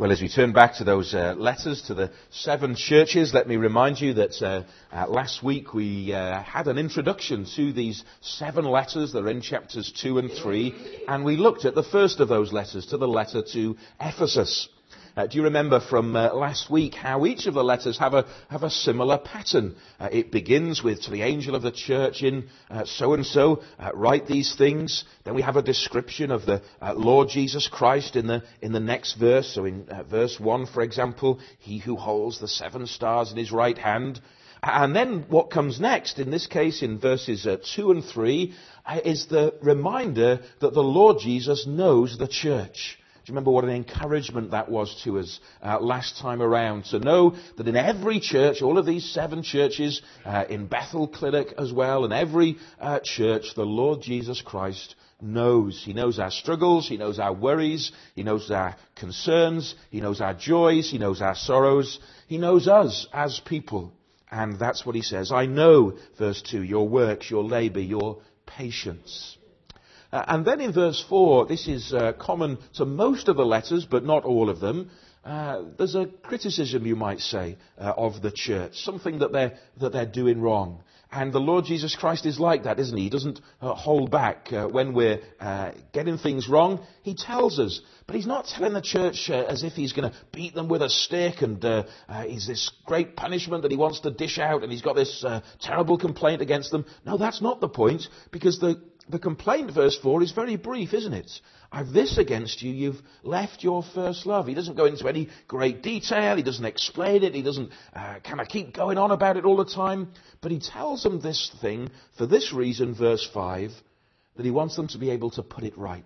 Well, as we turn back to those letters to the 7 churches, let me remind you that last week we had an introduction to these 7 letters. They're in chapters 2 and 3, and we looked at the first of those letters, to the letter to Ephesus. Do you remember from last week how each of the letters have a similar pattern? It begins with, to the angel of the church in so-and-so, write these things. Then we have a description of the Lord Jesus Christ in the next verse. So in verse 1, for example, he who holds the 7 stars in his right hand. And then what comes next, in this case in verses 2 and 3, is the reminder that the Lord Jesus knows the church. Do you remember what an encouragement that was to us last time around? To know that in every church, all of these 7 churches, in Bethel Clinic as well, in every church, the Lord Jesus Christ knows. He knows our struggles, He knows our worries, He knows our concerns, He knows our joys, He knows our sorrows. He knows us as people. And that's what He says. I know, verse 2, your works, your labour, your patience. And then in verse 4, this is common to most of the letters, but not all of them. There's a criticism, you might say, of the church, something that they're doing wrong. And the Lord Jesus Christ is like that, isn't He? He doesn't hold back when we're getting things wrong. He tells us. But He's not telling the church as if He's going to beat them with a stick and He's this great punishment that He wants to dish out and He's got this terrible complaint against them. No, that's not the point, because the complaint, verse 4, is very brief, isn't it? I've this against you, you've left your first love. He doesn't go into any great detail, he doesn't explain it, he doesn't kind of keep going on about it all the time. But he tells them this thing, for this reason, verse 5, that he wants them to be able to put it right.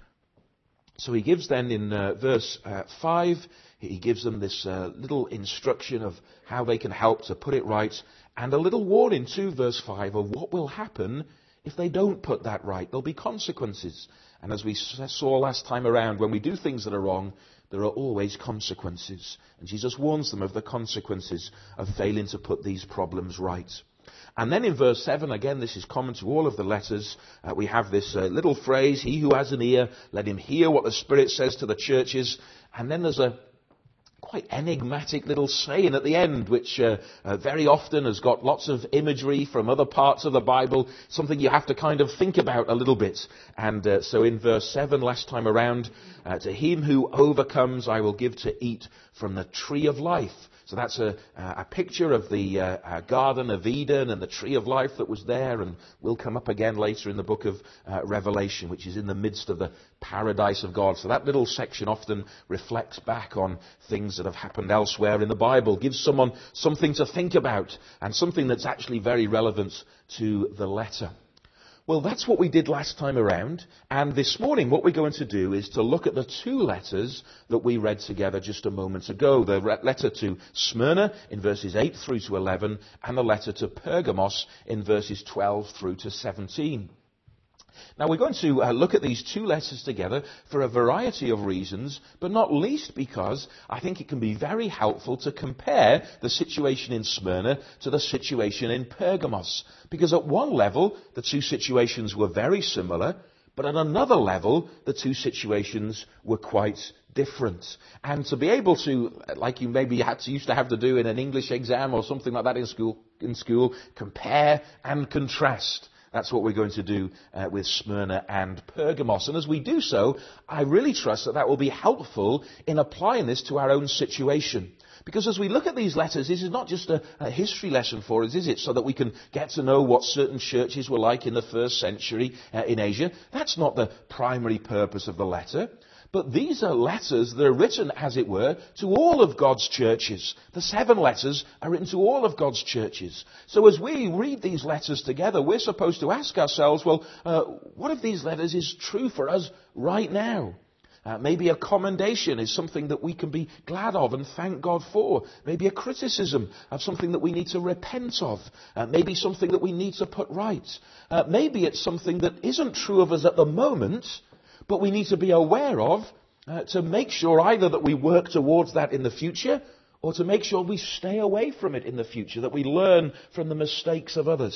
So he gives then in verse 5, he gives them this little instruction of how they can help to put it right, and a little warning too, verse 5, of what will happen if they don't put that right. There'll be consequences. And as we saw last time around, when we do things that are wrong, there are always consequences. And Jesus warns them of the consequences of failing to put these problems right. And then in verse 7, again, this is common to all of the letters, we have this little phrase, he who has an ear, let him hear what the Spirit says to the churches. And then there's a quite enigmatic little saying at the end, which very often has got lots of imagery from other parts of the Bible, something you have to kind of think about a little bit. And so in verse 7, last time around, to him who overcomes I will give to eat from the tree of life. So that's a picture of the Garden of Eden and the tree of life that was there, and will come up again later in the book of Revelation, which is in the midst of the paradise of God. So that little section often reflects back on things that have happened elsewhere in the Bible, gives someone something to think about, and something that's actually very relevant to the letter. Well, that's what we did last time around, and this morning what we're going to do is to look at the 2 letters that we read together just a moment ago. The letter to Smyrna in verses 8 through to 11, and the letter to Pergamos in verses 12 through to 17. Now we're going to look at these 2 letters together for a variety of reasons, but not least because I think it can be very helpful to compare the situation in Smyrna to the situation in Pergamos. Because at one level, the 2 situations were very similar, but at another level, the 2 situations were quite different. And to be able to, like you maybe used to have to do in an English exam or something like that in school, compare and contrast. That's what we're going to do with Smyrna and Pergamos. And as we do so, I really trust that will be helpful in applying this to our own situation. Because as we look at these letters, this is not just a history lesson for us, is it? So that we can get to know what certain churches were like in the 1st century in Asia. That's not the primary purpose of the letter. But these are letters that are written, as it were, to all of God's churches. The 7 letters are written to all of God's churches. So as we read these letters together, we're supposed to ask ourselves, well, what of these letters is true for us right now? Maybe a commendation is something that we can be glad of and thank God for. Maybe a criticism of something that we need to repent of. Maybe something that we need to put right. Maybe it's something that isn't true of us at the moment, but we need to be aware of to make sure either that we work towards that in the future, or to make sure we stay away from it in the future, that we learn from the mistakes of others.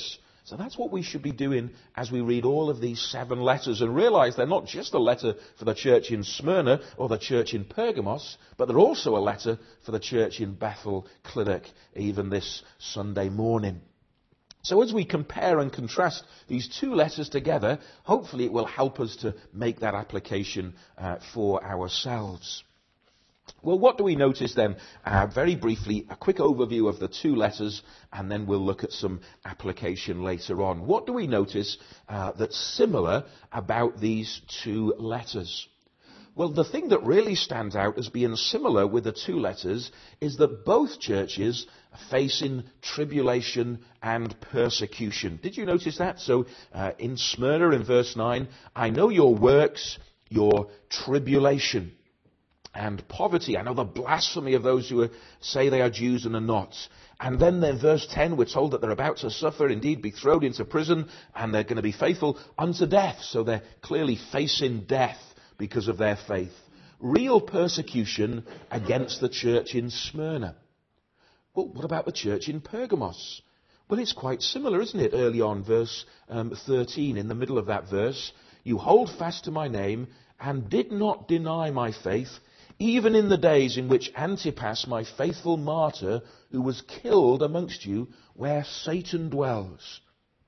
So that's what we should be doing as we read all of these 7 letters and realize they're not just a letter for the church in Smyrna or the church in Pergamos, but they're also a letter for the church in Bethel Clinic, even this Sunday morning. So as we compare and contrast these 2 letters together, hopefully it will help us to make that application for ourselves. Well, what do we notice then? Very briefly, a quick overview of the 2 letters, and then we'll look at some application later on. What do we notice that's similar about these 2 letters? Well, the thing that really stands out as being similar with the 2 letters is that both churches are facing tribulation and persecution. Did you notice that? So in Smyrna in verse 9, I know your works, your tribulation and poverty. I know the blasphemy of those who say they are Jews and are not. And then in verse 10, we're told that they're about to suffer, indeed be thrown into prison, and they're going to be faithful unto death. So they're clearly facing death because of their faith. Real persecution against the church in Smyrna. Well, what about the church in Pergamos? Well, it's quite similar, isn't it? Early on, verse 13, in the middle of that verse, you hold fast to my name and did not deny my faith, even in the days in which Antipas, my faithful martyr, who was killed amongst you, where Satan dwells.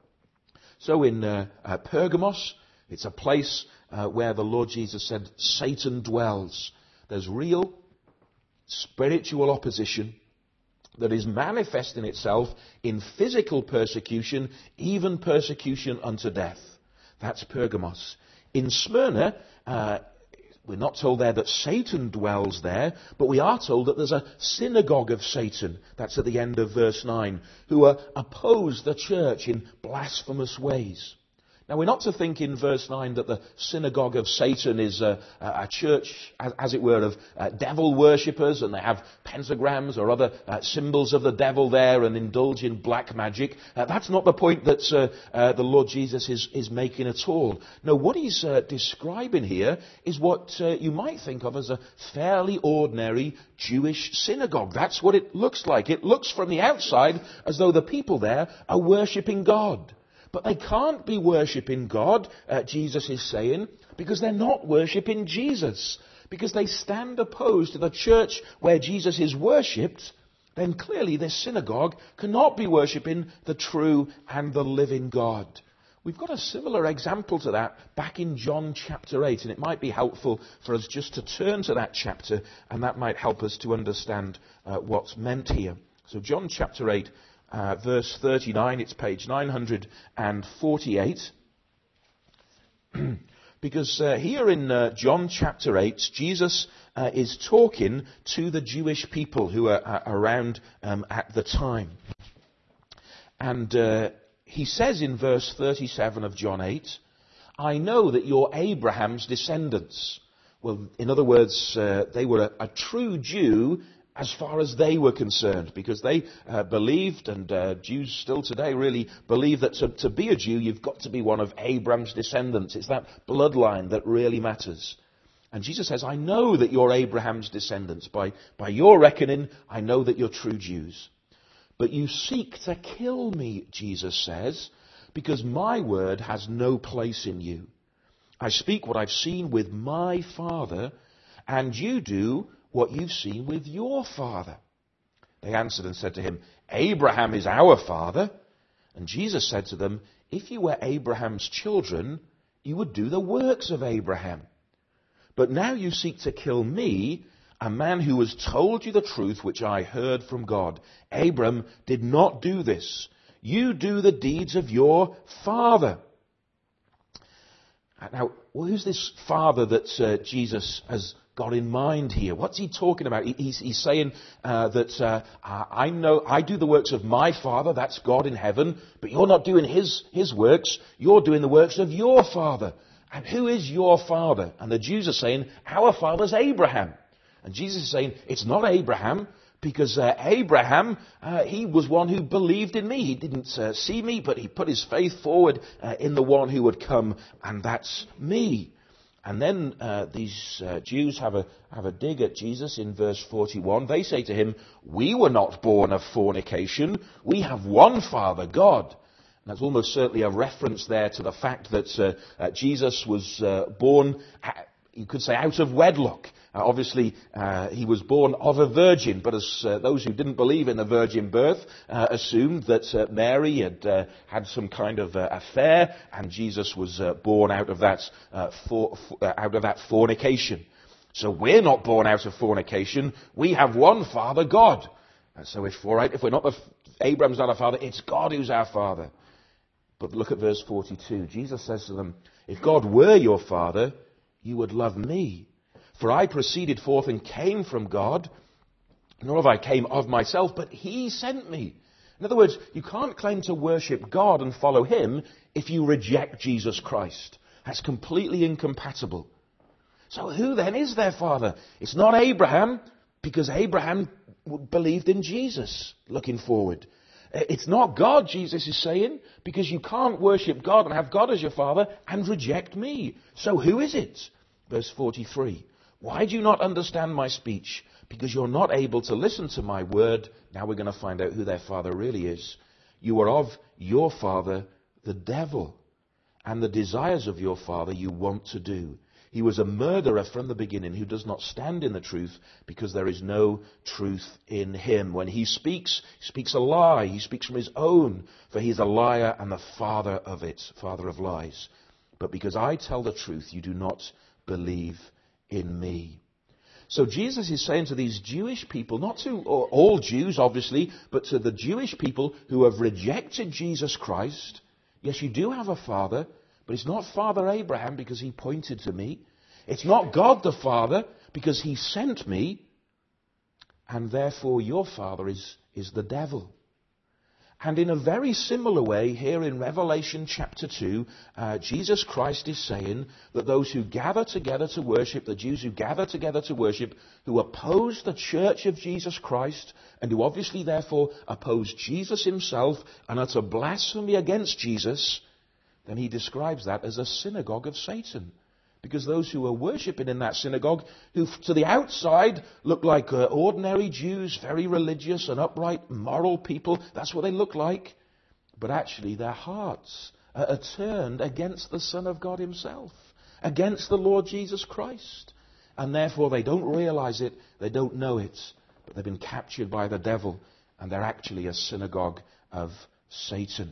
So in Pergamos, it's a place where the Lord Jesus said Satan dwells. There's real spiritual opposition that is manifesting itself in physical persecution, even persecution unto death. That's Pergamos. In Smyrna, we're not told there that Satan dwells there, but we are told that there's a synagogue of Satan, that's at the end of verse 9, who oppose the church in blasphemous ways. Now, we're not to think in verse 9 that the synagogue of Satan is a church, as it were, of devil worshippers, and they have pentagrams or other symbols of the devil there and indulge in black magic. That's not the point that the Lord Jesus is making at all. No, what he's describing here is what you might think of as a fairly ordinary Jewish synagogue. That's what it looks like. It looks from the outside as though the people there are worshipping God. But they can't be worshipping God, Jesus is saying, because they're not worshipping Jesus. Because they stand opposed to the church where Jesus is worshipped, then clearly this synagogue cannot be worshipping the true and the living God. We've got a similar example to that back in John chapter 8, and it might be helpful for us just to turn to that chapter, and that might help us to understand what's meant here. So John chapter 8, verse 39, it's page 948. Because here in John chapter 8, Jesus is talking to the Jewish people who are around at the time. And he says in verse 37 of John 8, I know that you're Abraham's descendants. Well, in other words, they were a true Jew as far as they were concerned, because they believed, and Jews still today really believe that to be a Jew, you've got to be one of Abraham's descendants. It's that bloodline that really matters. And Jesus says, I know that you're Abraham's descendants. By your reckoning, I know that you're true Jews. But you seek to kill me, Jesus says, because my word has no place in you. I speak what I've seen with my Father, and you do what you've seen with your father. They answered and said to him, Abraham is our father. And Jesus said to them, if you were Abraham's children, you would do the works of Abraham. But now you seek to kill me, a man who has told you the truth which I heard from God. Abraham did not do this. You do the deeds of your father. Now, who's this father that Jesus has got in mind here? What's he talking about? He's saying that I do the works of my Father, that's God in heaven, but you're not doing his works, you're doing the works of your father. And who is your father? And the Jews are saying, our father's Abraham. And Jesus is saying, it's not Abraham, because Abraham, he was one who believed in me. He didn't see me, but he put his faith forward in the one who would come, and that's me. And then these Jews have a dig at Jesus in verse 41. They say to him, we were not born of fornication. We have one Father, God. That's almost certainly a reference there to the fact that Jesus was born, you could say, out of wedlock. Obviously, he was born of a virgin, but as those who didn't believe in the virgin birth assumed that Mary had some kind of affair, and Jesus was born out of that fornication. So we're not born out of fornication. We have one Father, God. And so if we're not Abraham's not our father, it's God who's our father. But look at verse 42. Jesus says to them, "If God were your father, you would love me. For I proceeded forth and came from God, nor have I came of myself, but he sent me." In other words, you can't claim to worship God and follow him if you reject Jesus Christ. That's completely incompatible. So who then is their father? It's not Abraham, because Abraham believed in Jesus looking forward. It's not God, Jesus is saying, because you can't worship God and have God as your father and reject me. So who is it? Verse 43. "Why do you not understand my speech? Because you're not able to listen to my word." Now we're going to find out who their father really is. "You are of your father, the devil, and the desires of your father you want to do. He was a murderer from the beginning, who does not stand in the truth, because there is no truth in him. When he speaks a lie. He speaks from his own, for he is a liar and the father of it, father of lies. But because I tell the truth, you do not believe in me." So Jesus is saying to these Jewish people, not to all Jews obviously, but to the Jewish people who have rejected Jesus Christ, yes, you do have a father, but it's not Father Abraham because he pointed to me. It's not God the Father because he sent me. And therefore your father is the devil. And in a very similar way, here in Revelation chapter 2, Jesus Christ is saying that those who gather together to worship, the Jews who gather together to worship, who oppose the church of Jesus Christ, and who obviously therefore oppose Jesus himself and utter blasphemy against Jesus, then he describes that as a synagogue of Satan. Because those who are worshipping in that synagogue, who to the outside look like ordinary Jews, very religious and upright, moral people, that's what they look like. But actually their hearts are turned against the Son of God himself, against the Lord Jesus Christ. And therefore they don't realize it, they don't know it, but they've been captured by the devil, and they're actually a synagogue of Satan.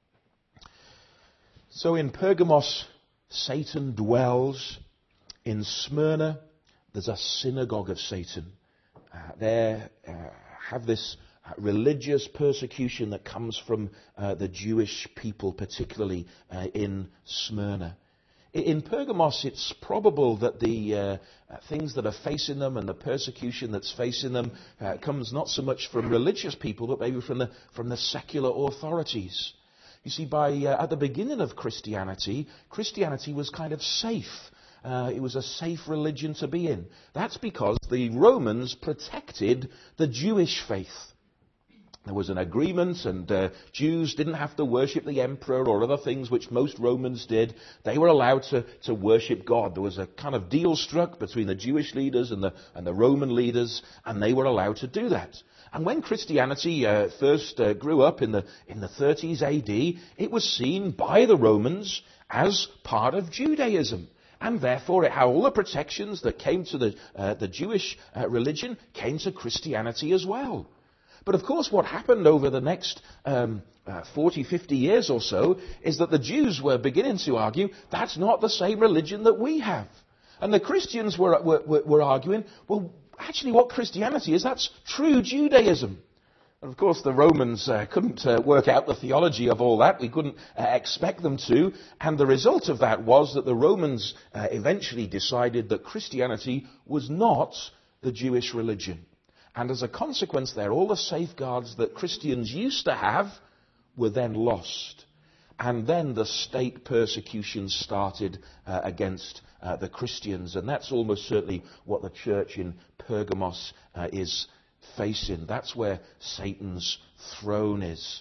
So in Pergamos, Satan dwells. In Smyrna, there's a synagogue of Satan. They have this religious persecution that comes from the Jewish people, particularly in Smyrna. In Pergamos, it's probable that the things that are facing them and the persecution that's facing them comes not so much from religious people, but maybe from the secular authorities. You see, at the beginning of Christianity was kind of safe. It was a safe religion to be in. That's because the Romans protected the Jewish faith. There was an agreement, and Jews didn't have to worship the emperor or other things which most Romans did. They were allowed to worship God. There was a kind of deal struck between the Jewish leaders and the Roman leaders, and they were allowed to do that. And when Christianity first grew up in the 30s AD, it was seen by the Romans as part of Judaism. And therefore it had all the protections that came to the Jewish religion came to Christianity as well. But of course what happened over the next 40, 50 years or so is that the Jews were beginning to argue that's not the same religion that we have. And the Christians were arguing, well, actually what Christianity is, that's true Judaism. And of course the Romans couldn't work out the theology of all that. We couldn't expect them to. And the result of that was that the Romans eventually decided that Christianity was not the Jewish religion. And as a consequence there, all the safeguards that Christians used to have were then lost. And then the state persecution started against the Christians. And that's almost certainly what the church in Pergamos is facing. That's where Satan's throne is.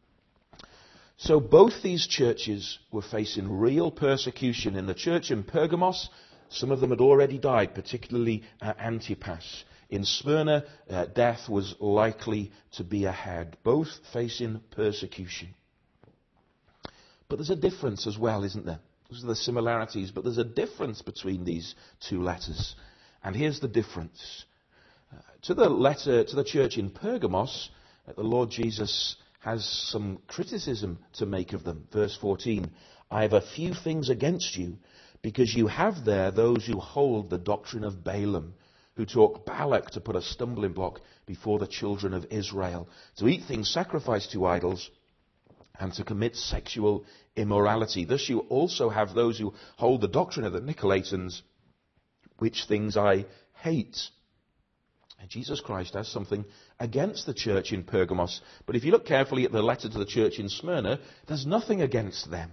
So both these churches were facing real persecution. In the church in Pergamos, some of them had already died, particularly Antipas. In Smyrna, death was likely to be ahead, both facing persecution. But there's a difference as well, isn't there? Those are the similarities, but there's a difference between these two letters. And here's the difference. To the letter to the church in Pergamos, the Lord Jesus has some criticism to make of them. Verse 14, I have a few things against you, because you have there those who hold the doctrine of Balaam, who taught Balak to put a stumbling block before the children of Israel, to eat things sacrificed to idols, and to commit sexual immorality. Thus you also have those who hold the doctrine of the Nicolaitans, which things I hate. And Jesus Christ has something against the church in Pergamos. But if you look carefully at the letter to the church in Smyrna, there's nothing against them.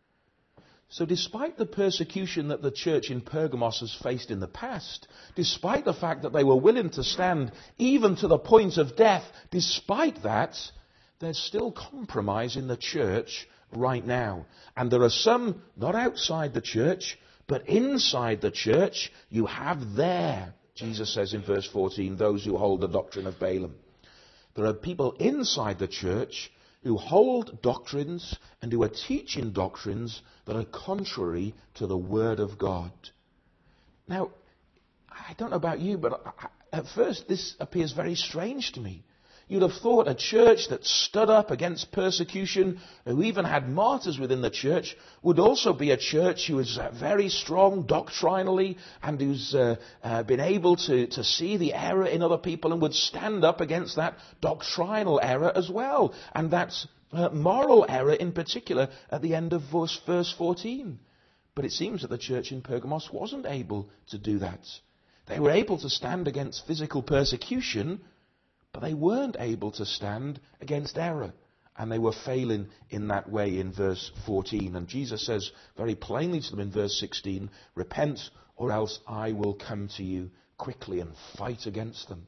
So despite the persecution that the church in Pergamos has faced in the past, despite the fact that they were willing to stand even to the point of death, despite that, there's still compromise in the church right now. And there are some, not outside the church, but inside the church, you have there, Jesus says in verse 14, those who hold the doctrine of Balaam. There are people inside the church who hold doctrines and who are teaching doctrines that are contrary to the Word of God. Now, I don't know about you, but at first this appears very strange to me. You'd have thought a church that stood up against persecution, who even had martyrs within the church, would also be a church who is very strong doctrinally and who's been able to see the error in other people and would stand up against that doctrinal error as well. And that's moral error in particular at the end of verse 14. But it seems that the church in Pergamos wasn't able to do that. They were able to stand against physical persecution, but they weren't able to stand against error. And they were failing in that way in verse 14. And Jesus says very plainly to them in verse 16, repent or else I will come to you quickly and fight against them.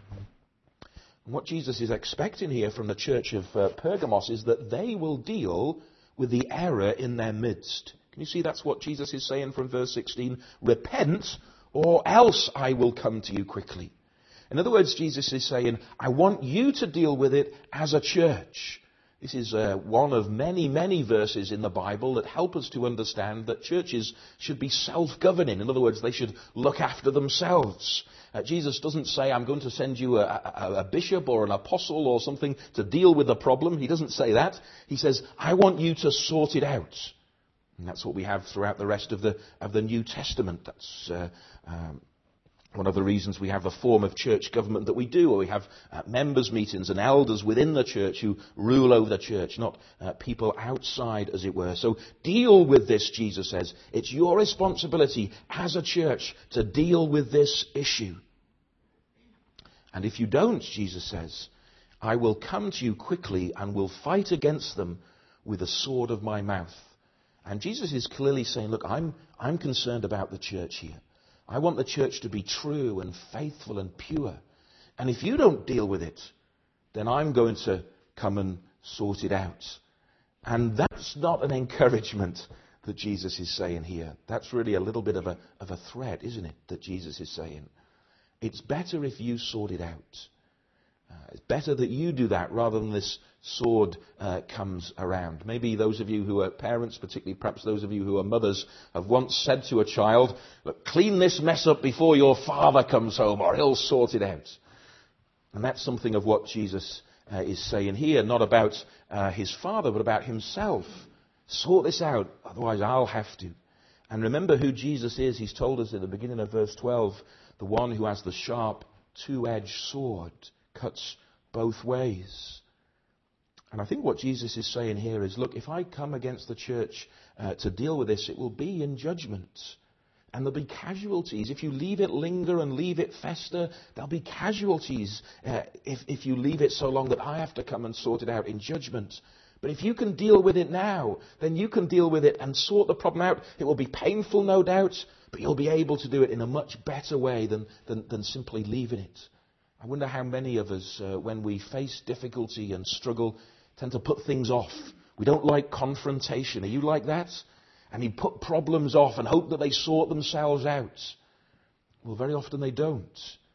And what Jesus is expecting here from the church of Pergamos is that they will deal with the error in their midst. Can you see that's what Jesus is saying from verse 16? Repent or else I will come to you quickly. In other words, Jesus is saying, I want you to deal with it as a church. This is one of many, many verses in the Bible that help us to understand that churches should be self-governing. In other words, they should look after themselves. Jesus doesn't say, I'm going to send you a bishop or an apostle or something to deal with the problem. He doesn't say that. He says, I want you to sort it out. And that's what we have throughout the rest of the New Testament. That's one of the reasons we have the form of church government that we do, where we have members' meetings and elders within the church who rule over the church, not people outside, as it were. So deal with this, Jesus says. It's your responsibility as a church to deal with this issue. And if you don't, Jesus says, I will come to you quickly and will fight against them with the sword of my mouth. And Jesus is clearly saying, look, I'm concerned about the church here. I want the church to be true and faithful and pure. And if you don't deal with it, then I'm going to come and sort it out. And that's not an encouragement that Jesus is saying here. That's really a little bit of a threat, isn't it, that Jesus is saying. It's better if you sort it out. It's better that you do that rather than this sword comes around. Maybe those of you who are parents, particularly perhaps those of you who are mothers, have once said to a child, look, clean this mess up before your father comes home or he'll sort it out. And that's something of what Jesus is saying here, not about his father, but about himself. Sort this out, otherwise I'll have to. And remember who Jesus is. He's told us in the beginning of verse 12, the one who has the sharp two-edged sword, cuts both ways. And I think what Jesus is saying here is, look, if I come against the church to deal with this, it will be in judgment. And there'll be casualties. If you leave it linger and leave it fester, there'll be casualties if you leave it so long that I have to come and sort it out in judgment. But if you can deal with it now, then you can deal with it and sort the problem out. It will be painful, no doubt, but you'll be able to do it in a much better way than simply leaving it. I wonder how many of us, when we face difficulty and struggle, tend to put things off. We don't like confrontation. Are you like that? And you put problems off and hope that they sort themselves out. Well, very often they don't.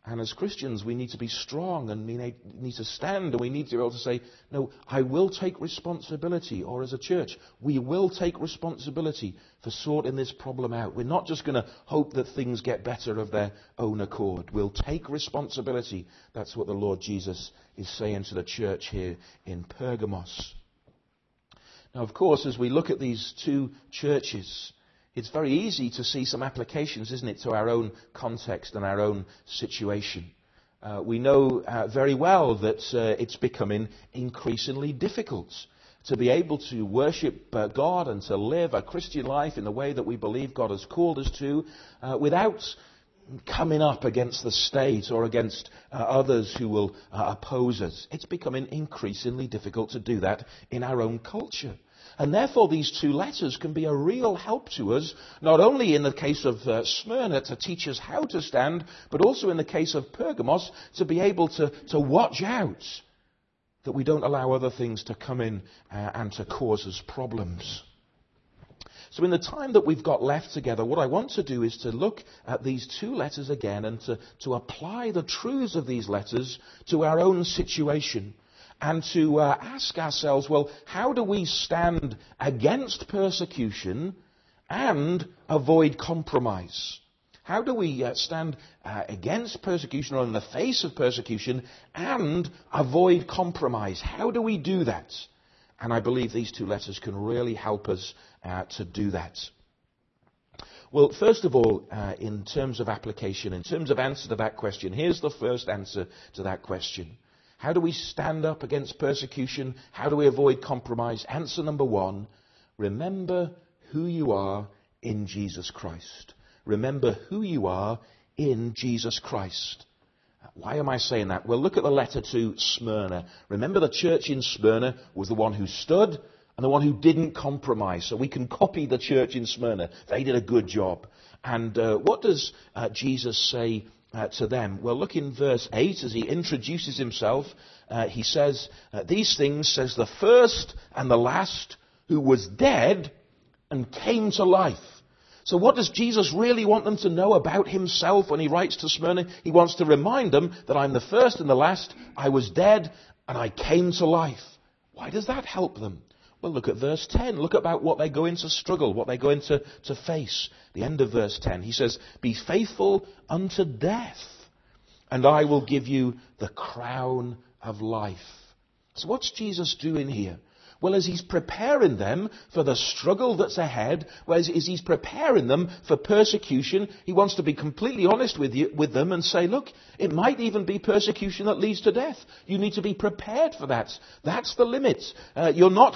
And as Christians, we need to be strong, and we need to stand, and we need to be able to say, no, I will take responsibility. Or as a church, we will take responsibility for sorting this problem out. We're not just going to hope that things get better of their own accord. We'll take responsibility. That's what the Lord Jesus is saying to the church here in Pergamos. Now, of course, as we look at these two churches, it's very easy to see some applications, isn't it, to our own context and our own situation. We know very well that it's becoming increasingly difficult to be able to worship God and to live a Christian life in the way that we believe God has called us to without coming up against the state or against others who will oppose us. It's becoming increasingly difficult to do that in our own culture. And therefore these two letters can be a real help to us, not only in the case of Smyrna to teach us how to stand, but also in the case of Pergamos to be able to watch out that we don't allow other things to come in and to cause us problems. So in the time that we've got left together, what I want to do is to look at these two letters again and to apply the truths of these letters to our own situation. And to ask ourselves, well, how do we stand against persecution and avoid compromise? How do we stand against persecution or in the face of persecution and avoid compromise? How do we do that? And I believe these two letters can really help us to do that. Well, first of all, in terms of application, in terms of answer to that question, here's the first answer to that question. How do we stand up against persecution? How do we avoid compromise? Answer number one, remember who you are in Jesus Christ. Remember who you are in Jesus Christ. Why am I saying that? Well, look at the letter to Smyrna. Remember, the church in Smyrna was the one who stood and the one who didn't compromise. So we can copy the church in Smyrna. They did a good job. And what does Jesus say to them? Well, look in verse 8 as he introduces himself. He says, these things says the first and the last who was dead and came to life. So what does Jesus really want them to know about himself when he writes to Smyrna? He wants to remind them that I'm the first and the last. I was dead and I came to life. Why does that help them? Well, look at verse 10. Look about what they're going to struggle, what they're going to face. The end of verse 10. He says, be faithful unto death, and I will give you the crown of life. So what's Jesus doing here? Well, as he's preparing them for the struggle that's ahead, as he's preparing them for persecution, he wants to be completely honest with them and say, look, it might even be persecution that leads to death. You need to be prepared for that. That's the limit. You're not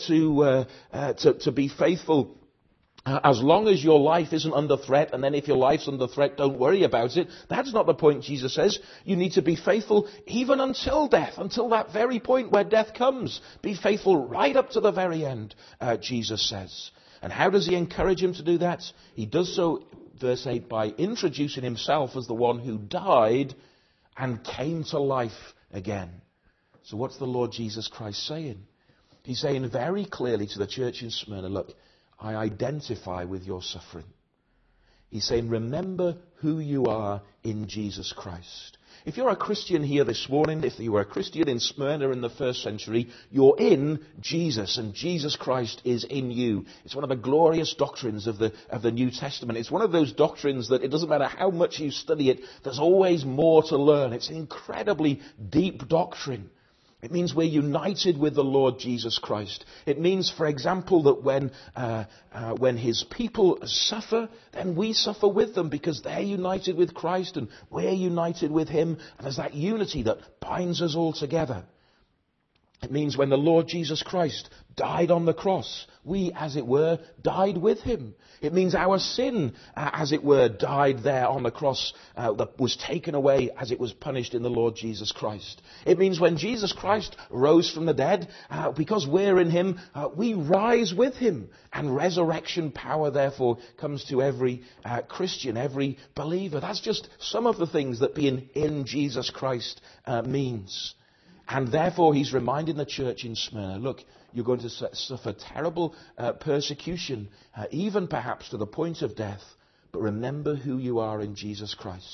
to be faithful as long as your life isn't under threat, and then if your life's under threat, don't worry about it. That's not the point, Jesus says. You need to be faithful even until death, until that very point where death comes. Be faithful right up to the very end, Jesus says. And how does he encourage him to do that? He does so, verse 8, by introducing himself as the one who died and came to life again. So what's the Lord Jesus Christ saying? He's saying very clearly to the church in Smyrna, look, I identify with your suffering. He's saying, remember who you are in Jesus Christ. If you're a Christian here this morning, if you were a Christian in Smyrna in the first century, you're in Jesus, and Jesus Christ is in you. It's one of the glorious doctrines of the New Testament. It's one of those doctrines that it doesn't matter how much you study it, there's always more to learn. It's an incredibly deep doctrine. It means we're united with the Lord Jesus Christ. It means, for example, that when his people suffer, then we suffer with them because they're united with Christ and we're united with him. And there's that unity that binds us all together. It means when the Lord Jesus Christ died on the cross, we, as it were, died with him. It means our sin, as it were, died there on the cross, that was taken away as it was punished in the Lord Jesus Christ. It means when Jesus Christ rose from the dead, because we're in him, we rise with him. And resurrection power, therefore, comes to every Christian, every believer. That's just some of the things that being in Jesus Christ means. And therefore, he's reminding the church in Smyrna, look, you're going to suffer terrible persecution, even perhaps to the point of death. But remember who you are in Jesus Christ.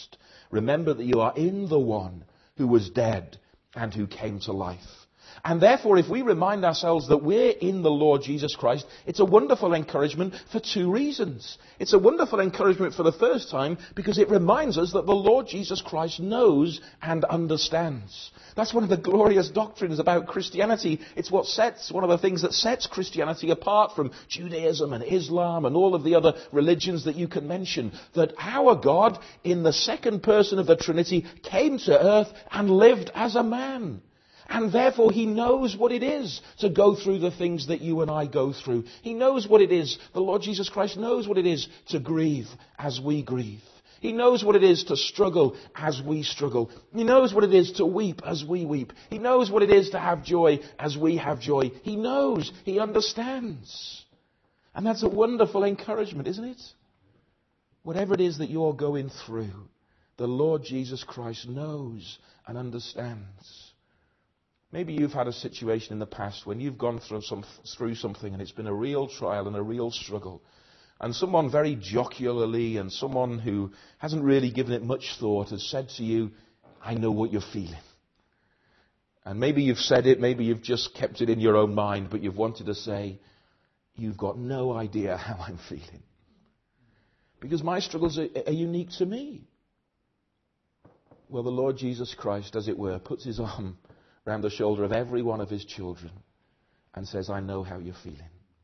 Remember that you are in the one who was dead and who came to life. And therefore, if we remind ourselves that we're in the Lord Jesus Christ, it's a wonderful encouragement for two reasons. It's a wonderful encouragement for the first time because it reminds us that the Lord Jesus Christ knows and understands. That's one of the glorious doctrines about Christianity. It's one of the things that sets Christianity apart from Judaism and Islam and all of the other religions that you can mention. That our God, in the second person of the Trinity, came to earth and lived as a man. And therefore he knows what it is to go through the things that you and I go through. He knows what it is. The Lord Jesus Christ knows what it is to grieve as we grieve. He knows what it is to struggle as we struggle. He knows what it is to weep as we weep. He knows what it is to have joy as we have joy. He knows. He understands. And that's a wonderful encouragement, isn't it? Whatever it is that you're going through, the Lord Jesus Christ knows and understands. Maybe you've had a situation in the past when you've gone through something and it's been a real trial and a real struggle. And someone very jocularly and someone who hasn't really given it much thought has said to you, I know what you're feeling. And maybe you've said it, maybe you've just kept it in your own mind, but you've wanted to say, you've got no idea how I'm feeling. Because my struggles are unique to me. Well, the Lord Jesus Christ, as it were, puts his arm around the shoulder of every one of his children and says, I know how you're feeling.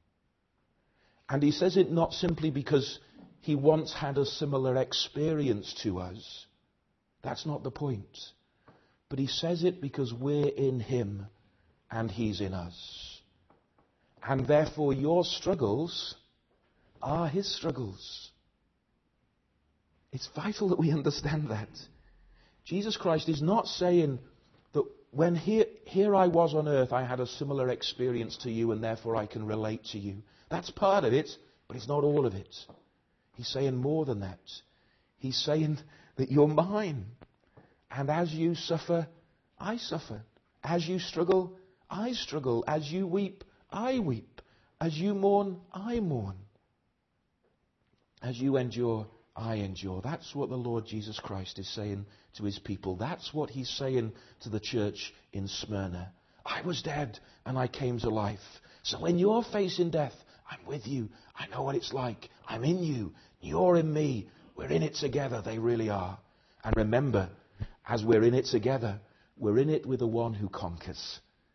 And he says it not simply because he once had a similar experience to us. That's not the point. But he says it because we're in him and he's in us. And therefore your struggles are his struggles. It's vital that we understand that. Jesus Christ is not saying that when here I was on earth, I had a similar experience to you and therefore I can relate to you. That's part of it, but it's not all of it. He's saying more than that. He's saying that you're mine. And as you suffer, I suffer. As you struggle, I struggle. As you weep, I weep. As you mourn, I mourn. As you endure, I endure. That's what the Lord Jesus Christ is saying to his people. That's what he's saying to the church in Smyrna. I was dead and I came to life. So when you're facing death, I'm with you. I know what it's like. I'm in you. You're in me. We're in it together. They really are. And remember, as we're in it together, we're in it with the one who conquers.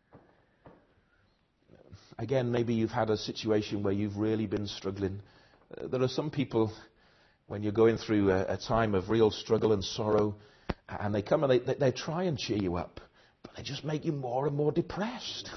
Again, maybe you've had a situation where you've really been struggling. There are some people, when you're going through a time of real struggle and sorrow, and they come and they try and cheer you up, but they just make you more and more depressed.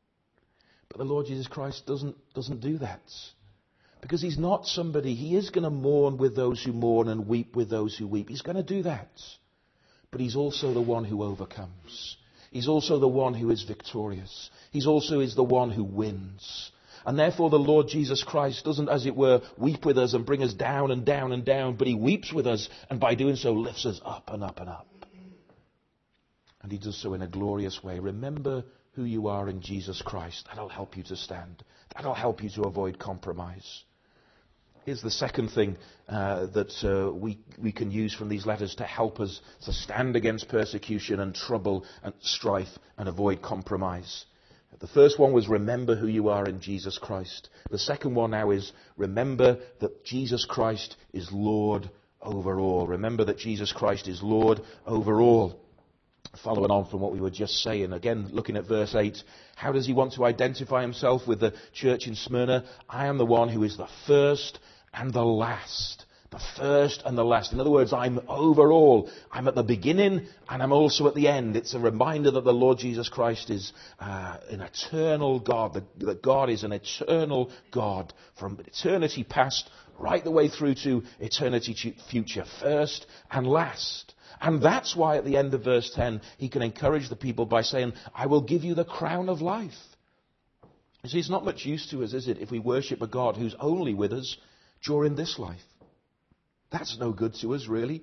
But the Lord Jesus Christ doesn't do that. Because he's not somebody, he is going to mourn with those who mourn and weep with those who weep. He's going to do that. But he's also the one who overcomes. He's also the one who is victorious. He's also is the one who wins. And therefore the Lord Jesus Christ doesn't, as it were, weep with us and bring us down and down and down, but he weeps with us and by doing so lifts us up and up and up. And he does so in a glorious way. Remember who you are in Jesus Christ. That'll help you to stand. That'll help you to avoid compromise. Here's the second thing that we can use from these letters to help us to stand against persecution and trouble and strife and avoid compromise. The first one was remember who you are in Jesus Christ. The second one now is remember that Jesus Christ is Lord over all. Remember that Jesus Christ is Lord over all. Following on from what we were just saying, again looking at verse 8, how does he want to identify himself with the church in Smyrna? I am the one who is the first and the last. The first and the last. In other words, I'm over all. I'm at the beginning and I'm also at the end. It's a reminder that the Lord Jesus Christ is an eternal God. That God is an eternal God from eternity past right the way through to eternity future. First and last. And that's why at the end of verse 10, he can encourage the people by saying, I will give you the crown of life. You see, it's not much use to us, is it, if we worship a God who's only with us during this life. That's no good to us, really.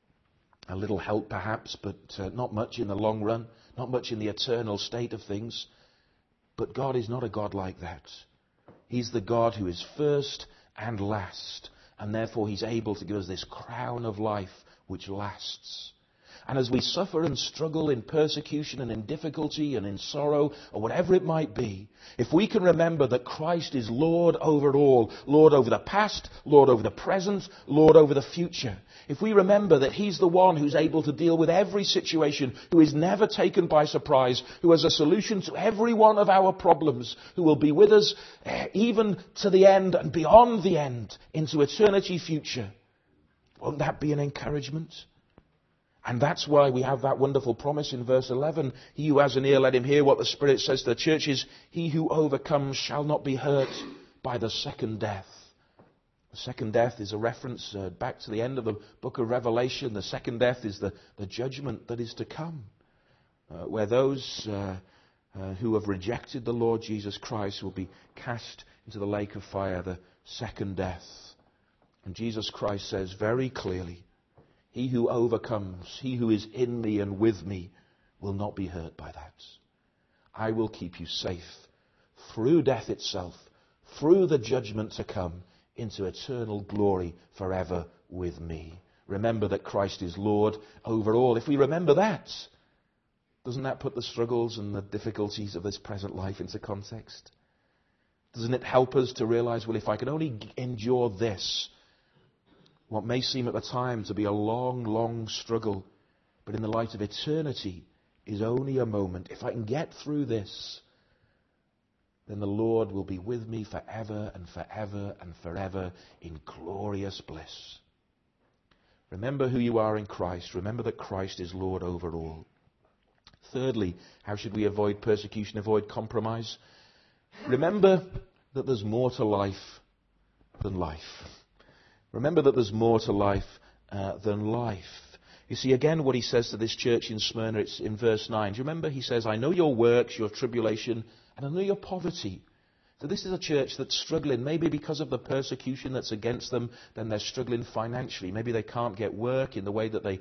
A little help, perhaps, but not much in the long run, not much in the eternal state of things. But God is not a God like that. He's the God who is first and last, and therefore he's able to give us this crown of life which lasts. And as we suffer and struggle in persecution and in difficulty and in sorrow or whatever it might be, if we can remember that Christ is Lord over it all, Lord over the past, Lord over the present, Lord over the future, if we remember that He's the one who's able to deal with every situation, who is never taken by surprise, who has a solution to every one of our problems, who will be with us even to the end and beyond the end into eternity future, won't that be an encouragement? And that's why we have that wonderful promise in verse 11. He who has an ear, let him hear what the Spirit says to the churches. He who overcomes shall not be hurt by the second death. The second death is a reference back to the end of the book of Revelation. The second death is the judgment that is to come, where those who have rejected the Lord Jesus Christ will be cast into the lake of fire, the second death. And Jesus Christ says very clearly, he who overcomes, he who is in me and with me, will not be hurt by that. I will keep you safe through death itself, through the judgment to come, into eternal glory forever with me. Remember that Christ is Lord over all. If we remember that, doesn't that put the struggles and the difficulties of this present life into context? Doesn't it help us to realize, well, if I can only endure this, what may seem at the time to be a long, long struggle, but in the light of eternity is only a moment. If I can get through this, then the Lord will be with me forever and forever and forever in glorious bliss. Remember who you are in Christ. Remember that Christ is Lord over all. Thirdly, how should we avoid persecution, avoid compromise? Remember that there's more to life than life. Remember that there's more to life than life. You see, again, what he says to this church in Smyrna, it's in verse 9. Do you remember? He says, I know your works, your tribulation, and I know your poverty. So this is a church that's struggling, maybe because of the persecution that's against them, then they're struggling financially. Maybe they can't get work in the way that they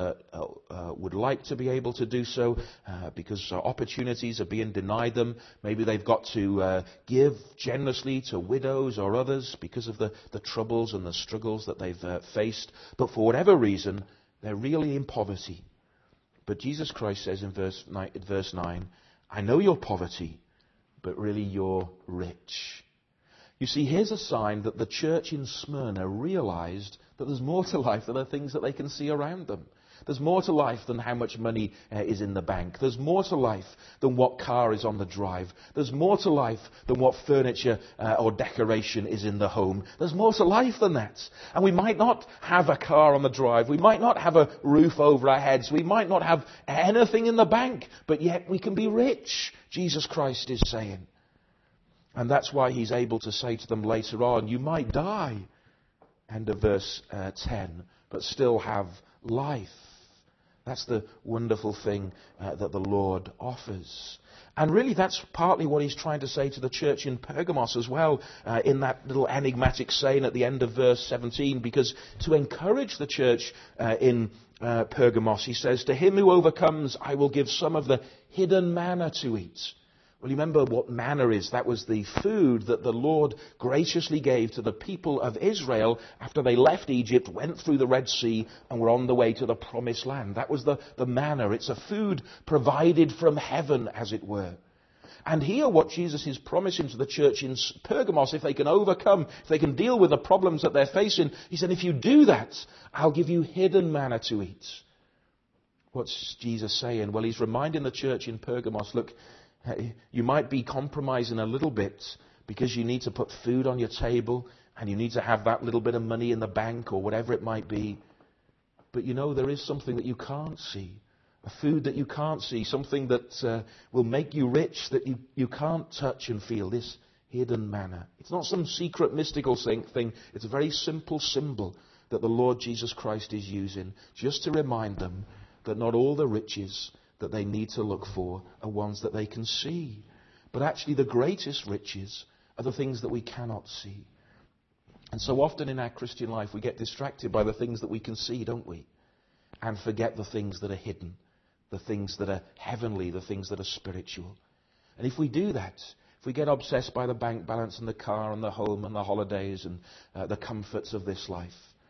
would like to be able to do so because opportunities are being denied them. Maybe they've got to give generously to widows or others because of the troubles and the struggles that they've faced. But for whatever reason, they're really in poverty. But Jesus Christ says in verse 9, I know your poverty, but really you're rich. You see, here's a sign that the church in Smyrna realized that there's more to life than the things that they can see around them. There's more to life than how much money is in the bank. There's more to life than what car is on the drive. There's more to life than what furniture or decoration is in the home. There's more to life than that. And we might not have a car on the drive. We might not have a roof over our heads. We might not have anything in the bank. But yet we can be rich, Jesus Christ is saying. And that's why he's able to say to them later on, you might die, end of verse 10, but still have life. That's the wonderful thing that the Lord offers. And really that's partly what he's trying to say to the church in Pergamos as well, in that little enigmatic saying at the end of verse 17, because to encourage the church in Pergamos, he says, to him who overcomes, I will give some of the hidden manna to eat. Well, you remember what manna is. That was the food that the Lord graciously gave to the people of Israel after they left Egypt, went through the Red Sea, and were on the way to the Promised Land. That was the manna. It's a food provided from heaven, as it were. And here what Jesus is promising to the church in Pergamos, if they can overcome, if they can deal with the problems that they're facing, he said, if you do that, I'll give you hidden manna to eat. What's Jesus saying? Well, he's reminding the church in Pergamos, look, you might be compromising a little bit because you need to put food on your table and you need to have that little bit of money in the bank or whatever it might be. But you know, there is something that you can't see. A food that you can't see. Something that will make you rich that you can't touch and feel. This hidden manna. It's not some secret mystical thing. It's a very simple symbol that the Lord Jesus Christ is using just to remind them that not all the riches that they need to look for are ones that they can see. But actually the greatest riches are the things that we cannot see. And so often in our Christian life we get distracted by the things that we can see, don't we? And forget the things that are hidden, the things that are heavenly, the things that are spiritual. And if we do that, if we get obsessed by the bank balance and the car and the home and the holidays and the comforts of this life,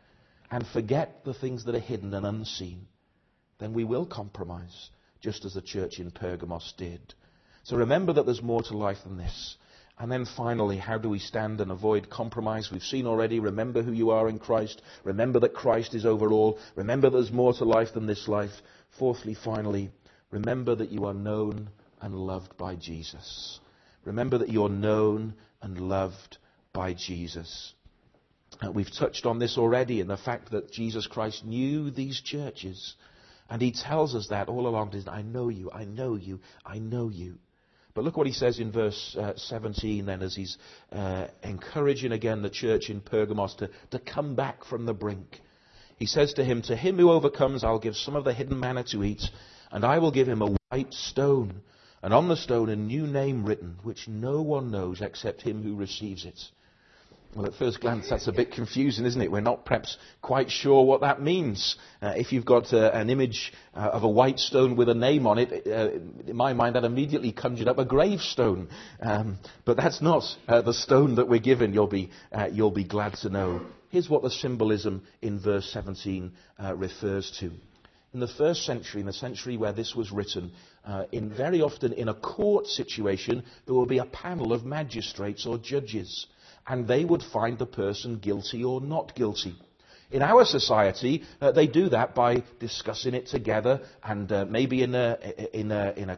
and forget the things that are hidden and unseen, then we will compromise, just as the church in Pergamos did. So remember that there's more to life than this. And then finally, how do we stand and avoid compromise? We've seen already, remember who you are in Christ. Remember that Christ is over all. Remember there's more to life than this life. Fourthly, finally, remember that you are known and loved by Jesus. Remember that you're known and loved by Jesus. We've touched on this already in the fact that Jesus Christ knew these churches. And he tells us that all along. I know you, I know you, I know you. But look what he says in verse 17 then, as he's encouraging again the church in Pergamos to come back from the brink. He says to him who overcomes, I'll give some of the hidden manna to eat, and I will give him a white stone, and on the stone a new name written, which no one knows except him who receives it. Well, at first glance, that's a bit confusing, isn't it? We're not perhaps quite sure what that means. If you've got an image of a white stone with a name on it, in my mind, that immediately conjured up a gravestone. But that's not the stone that we're given, you'll be glad to know. Here's what the symbolism in verse 17 refers to. In the first century, in the century where this was written, very often in a court situation, there will be a panel of magistrates or judges. And they would find the person guilty or not guilty. In our society, they do that by discussing it together, and maybe in the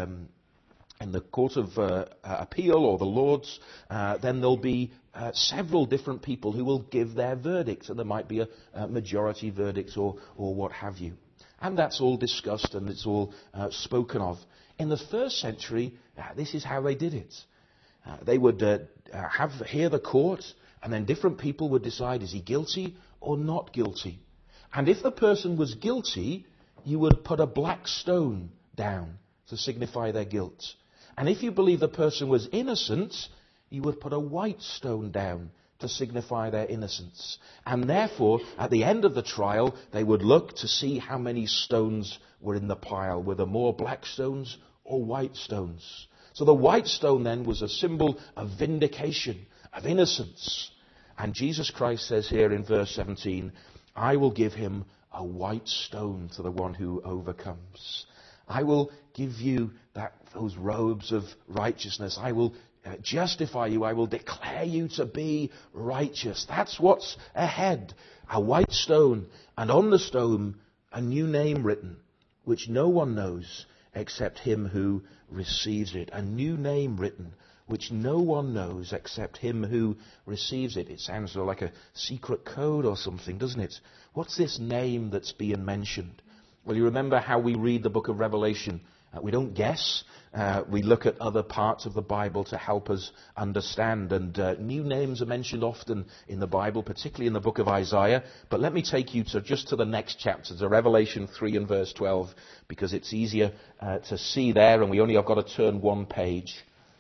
Court of Appeal or the Lords, then there'll be several different people who will give their verdict, and there might be a majority verdict or what have you. And that's all discussed and it's all spoken of. In the first century, this is how they did it. They would hear the court, and then different people would decide, is he guilty or not guilty? And if the person was guilty, you would put a black stone down to signify their guilt. And if you believe the person was innocent, you would put a white stone down to signify their innocence. And therefore, at the end of the trial, they would look to see how many stones were in the pile. Were there more black stones or white stones? So the white stone then was a symbol of vindication, of innocence. And Jesus Christ says here in verse 17, I will give him a white stone to the one who overcomes. I will give you those robes of righteousness. I will justify you. I will declare you to be righteous. That's what's ahead. A white stone, and on the stone a new name written, which no one knows except him who receives it. A new name written, which no one knows except him who receives it. It sounds like a secret code or something, doesn't it? What's this name that's being mentioned? Well, you remember how we read the book of Revelation. We don't guess. We look at other parts of the Bible to help us understand. And new names are mentioned often in the Bible, particularly in the book of Isaiah. But let me take you just to the next chapter, to Revelation 3 and verse 12, because it's easier to see there, and I've got to turn one page.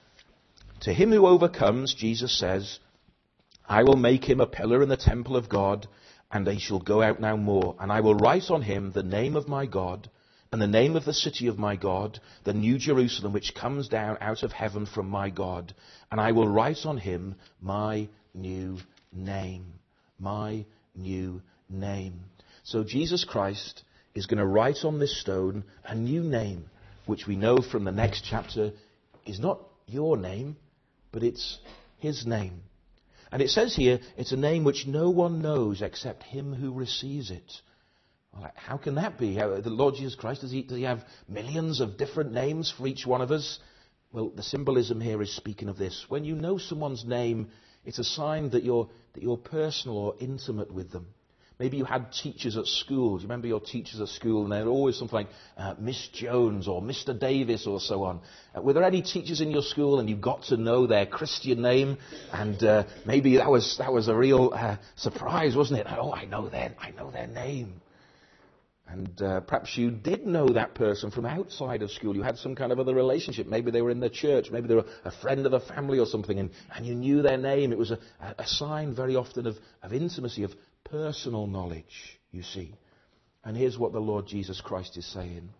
To him who overcomes, Jesus says, I will make him a pillar in the temple of God, and he shall go out no more. And I will write on him the name of my God, and the name of the city of my God, the new Jerusalem, which comes down out of heaven from my God. And I will write on him my new name. My new name. So Jesus Christ is going to write on this stone a new name, which we know from the next chapter is not your name, but it's his name. And it says here, it's a name which no one knows except him who receives it. Well, how can that be? The Lord Jesus Christ, does he have millions of different names for each one of us? Well, the symbolism here is speaking of this. When you know someone's name, it's a sign that you're personal or intimate with them. Maybe you had teachers at school. Do you remember your teachers at school? And they're always something like Miss Jones or Mr. Davis or so on. Were there any teachers in your school and you got to know their Christian name? And maybe that was a real surprise, wasn't it? Oh, I know their name. And perhaps you did know that person from outside of school. You had some kind of other relationship. Maybe they were in the church. Maybe they were a friend of a family or something. And you knew their name. It was a sign very often of intimacy, of personal knowledge, you see. And here's what the Lord Jesus Christ is saying.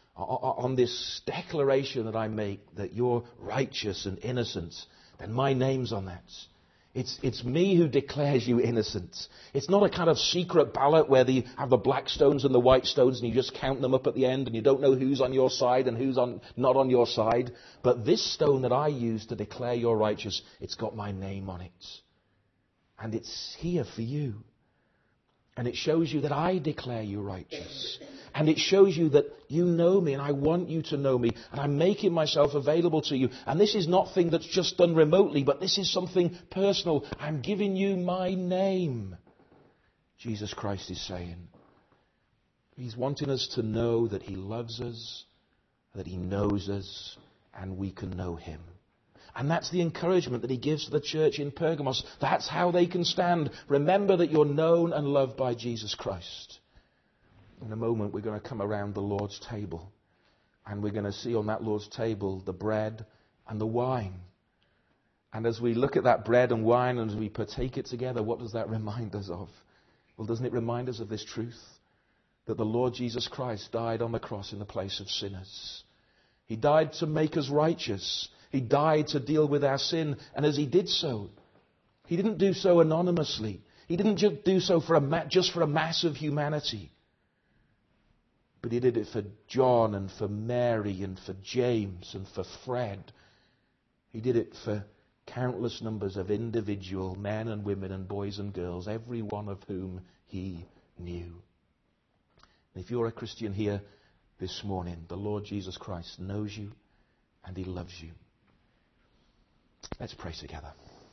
On this declaration that I make, that you're righteous and innocent, then my name's on that. It's me who declares you innocent. It's not a kind of secret ballot where you have the black stones and the white stones and you just count them up at the end and you don't know who's on your side and who's not on your side. But this stone that I use to declare you're righteous, it's got my name on it. And it's here for you. And it shows you that I declare you righteous. And it shows you that you know me and I want you to know me. And I'm making myself available to you. And this is not thing that's just done remotely, but this is something personal. I'm giving you my name. Jesus Christ is saying. He's wanting us to know that he loves us, that he knows us, and we can know him. And that's the encouragement that he gives to the church in Pergamos. That's how they can stand. Remember that you're known and loved by Jesus Christ. In a moment, we're going to come around the Lord's table. And we're going to see on that Lord's table the bread and the wine. And as we look at that bread and wine and as we partake it together, what does that remind us of? Well, doesn't it remind us of this truth? That the Lord Jesus Christ died on the cross in the place of sinners. He died to make us righteous. He died to deal with our sin. And as he did so, he didn't do so anonymously. He didn't just do so just for a mass of humanity. But he did it for John and for Mary and for James and for Fred. He did it for countless numbers of individual men and women and boys and girls, every one of whom he knew. And if you're a Christian here this morning, the Lord Jesus Christ knows you and he loves you. Let's pray together.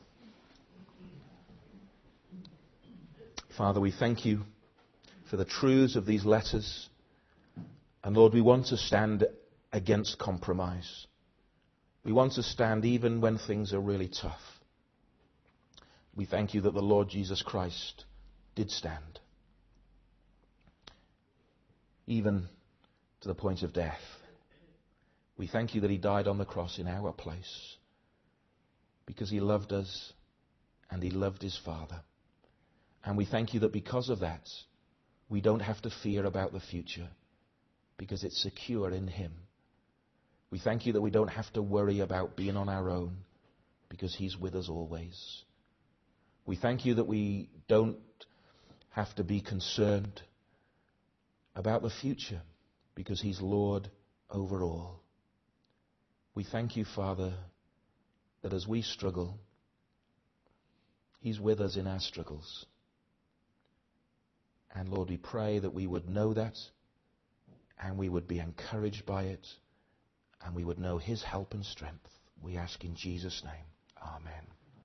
Father, we thank you for the truths of these letters. And Lord, we want to stand against compromise. We want to stand even when things are really tough. We thank you that the Lord Jesus Christ did stand. Even to the point of death. We thank you that he died on the cross in our place. Because he loved us and he loved his Father. And we thank you that because of that, we don't have to fear about the future. Because it's secure in him. We thank you that we don't have to worry about being on our own. Because he's with us always. We thank you that we don't have to be concerned about the future. Because he's Lord over all. We thank you, Father, that as we struggle, he's with us in our struggles. And Lord, we pray that we would know that, and we would be encouraged by it, and we would know his help and strength. We ask in Jesus' name. Amen.